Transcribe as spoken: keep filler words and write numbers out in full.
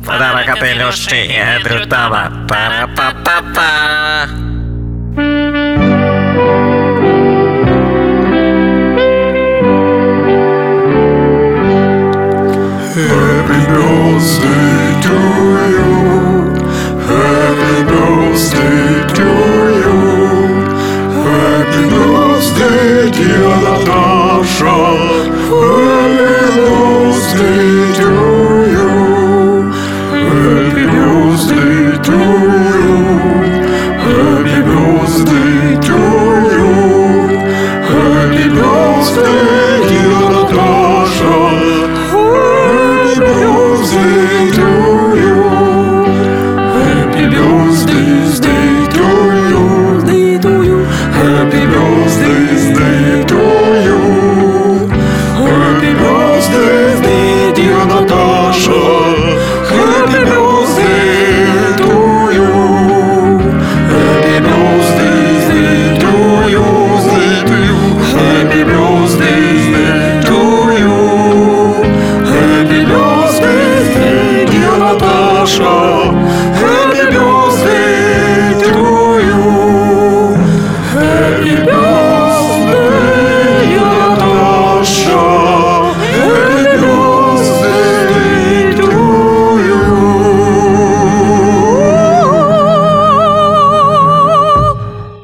Подарок от Илюши и Андрютова. Пара-па-па-па. Happy birthday to you. Happy birthday to you. Happy birthday, dear Natasha. Happy birthday to you. Happy birthday to you. Happy birthday to you. Happy birthday, dear Natasha. Happy birthday to